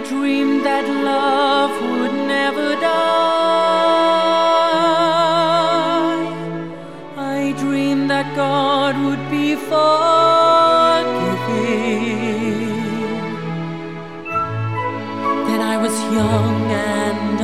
dreamed that love would never die. I dreamed that God would be far